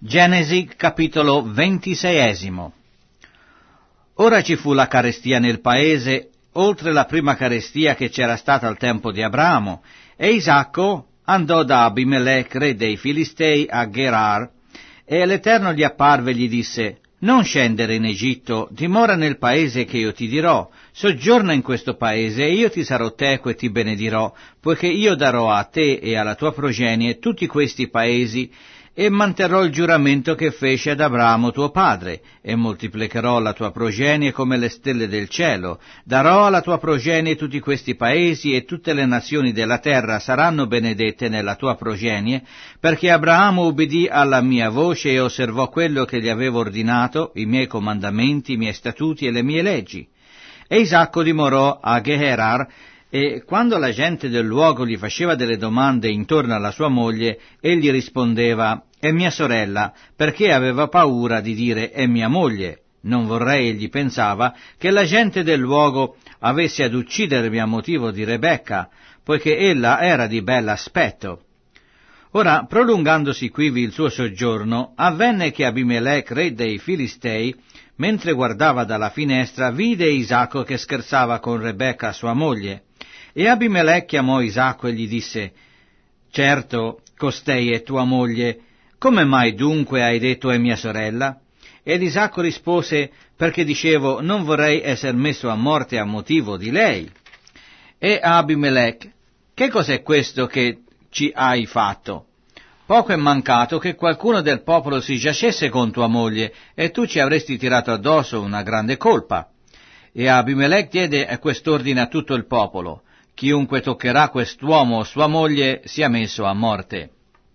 Genesi capitolo 26. Ora ci fu la carestia nel paese, oltre la prima carestia che c'era stata al tempo di Abramo, e Isacco andò da Abimelech, re dei Filistei, a Gerar, e l'Eterno gli apparve e gli disse: «Non scendere in Egitto, dimora nel paese che io ti dirò, soggiorna in questo paese, e io ti sarò teco e ti benedirò, poiché io darò a te e alla tua progenie tutti questi paesi, e manterrò il giuramento che fece ad Abramo tuo padre, e moltiplicherò la tua progenie come le stelle del cielo. Darò alla tua progenie tutti questi paesi, e tutte le nazioni della terra saranno benedette nella tua progenie, perché Abramo ubbidì alla mia voce e osservò quello che gli avevo ordinato, i miei comandamenti, i miei statuti e le mie leggi». E Isacco dimorò a Gerar, e quando la gente del luogo gli faceva delle domande intorno alla sua moglie, egli rispondeva: «È mia sorella», perché aveva paura di dire: «È mia moglie». Non vorrei, egli pensava, che la gente del luogo avesse ad uccidermi a motivo di Rebecca, poiché ella era di bell'aspetto. Ora, prolungandosi quivi il suo soggiorno, avvenne che Abimelech, re dei Filistei, mentre guardava dalla finestra, vide Isacco che scherzava con Rebecca, sua moglie. E Abimelech chiamò Isacco e gli disse: «Certo, costei è tua moglie, come mai dunque hai detto è mia sorella?» Ed Isacco rispose: «Perché dicevo, non vorrei esser messo a morte a motivo di lei». E Abimelech: «Che cos'è questo che ci hai fatto? Poco è mancato che qualcuno del popolo si giacesse con tua moglie, e tu ci avresti tirato addosso una grande colpa». E Abimelech diede quest'ordine a tutto il popolo: «Chiunque toccherà quest'uomo o sua moglie sia messo a morte».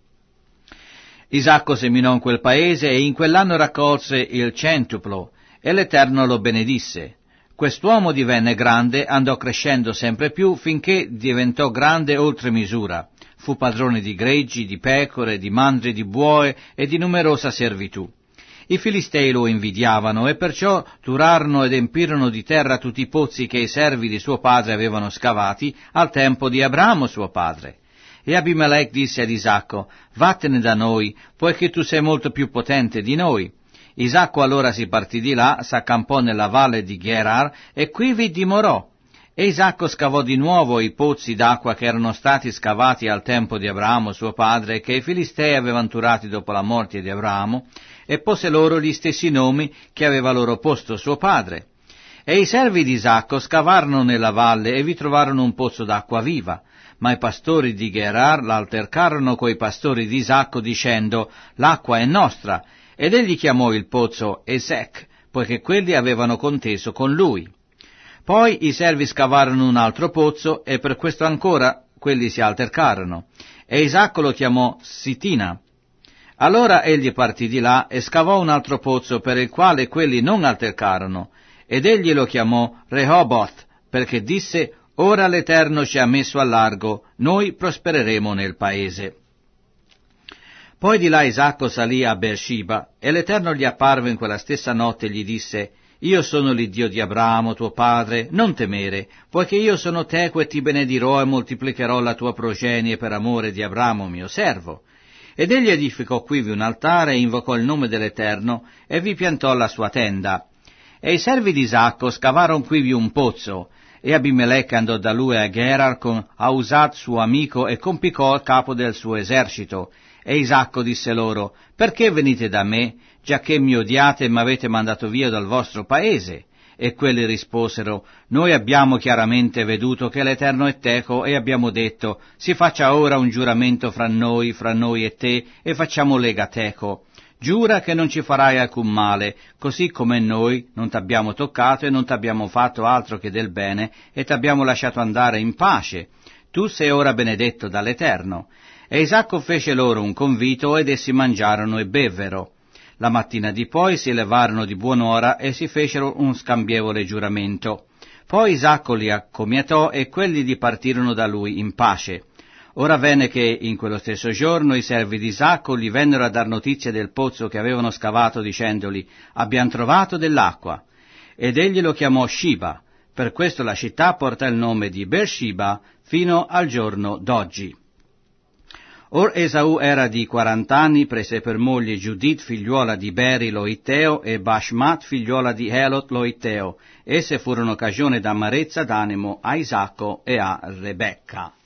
Isacco seminò in quel paese, e in quell'anno raccolse il centuplo, e l'Eterno lo benedisse. Quest'uomo divenne grande, andò crescendo sempre più, finché diventò grande oltre misura. Fu padrone di greggi, di pecore, di mandri, di buoi e di numerosa servitù. I Filistei lo invidiavano, e perciò turarono ed empirono di terra tutti i pozzi che i servi di suo padre avevano scavati al tempo di Abramo suo padre. E Abimelech disse ad Isacco: «Vattene da noi, poiché tu sei molto più potente di noi». Isacco allora si partì di là, s'accampò nella valle di Gerar, e quivi dimorò. E Isacco scavò di nuovo i pozzi d'acqua che erano stati scavati al tempo di Abramo suo padre, e che i Filistei avevano turati dopo la morte di Abramo, e pose loro gli stessi nomi che aveva loro posto suo padre. E i servi di Isacco scavarono nella valle e vi trovarono un pozzo d'acqua viva, ma i pastori di Gerar l'altercarono coi pastori di Isacco dicendo: «L'acqua è nostra», ed egli chiamò il pozzo Esec, poiché quelli avevano conteso con lui. Poi i servi scavarono un altro pozzo, e per questo ancora quelli si altercarono, e Isacco lo chiamò Sitina. Allora egli partì di là e scavò un altro pozzo, per il quale quelli non altercarono, ed egli lo chiamò Rehoboth, perché disse: «Ora l'Eterno ci ha messo a largo, noi prospereremo nel paese». Poi di là Isacco salì a Beersheba, e l'Eterno gli apparve in quella stessa notte e gli disse: «Io sono l'Iddio di Abramo tuo padre, non temere, poiché io sono teco e ti benedirò e moltiplicherò la tua progenie per amore di Abramo mio servo». Ed egli edificò quivi un altare e invocò il nome dell'Eterno, e vi piantò la sua tenda. E i servi di Isacco scavarono quivi un pozzo, e Abimelech andò da lui a Gerar con Ahuzat suo amico, e con Picol capo del suo esercito. E Isacco disse loro: «Perché venite da me, giacché mi odiate e m'avete mandato via dal vostro paese?» E quelli risposero: «Noi abbiamo chiaramente veduto che l'Eterno è teco, e abbiamo detto: si faccia ora un giuramento fra noi e te, e facciamo lega teco. Giura che non ci farai alcun male, così come noi non t'abbiamo toccato e non t'abbiamo fatto altro che del bene, e t'abbiamo lasciato andare in pace. Tu sei ora benedetto dall'Eterno». E Isacco fece loro un convito, ed essi mangiarono e bevvero. La mattina di poi si levarono di buon'ora e si fecero un scambievole giuramento. Poi Isacco li accomiatò, e quelli dipartirono da lui in pace. Ora avvenne che in quello stesso giorno i servi di Isacco gli vennero a dar notizia del pozzo che avevano scavato, dicendogli: «Abbiamo trovato dell'acqua». Ed egli lo chiamò Shiba. Per questo la città porta il nome di Beersheba fino al giorno d'oggi. Or Esau era di 40 anni, prese per moglie Giudit, figliuola di Beri lo Itteo, e Bashmat, figliuola di Elot lo Itteo. Esse furono cagione d'amarezza d'animo a Isacco e a Rebecca.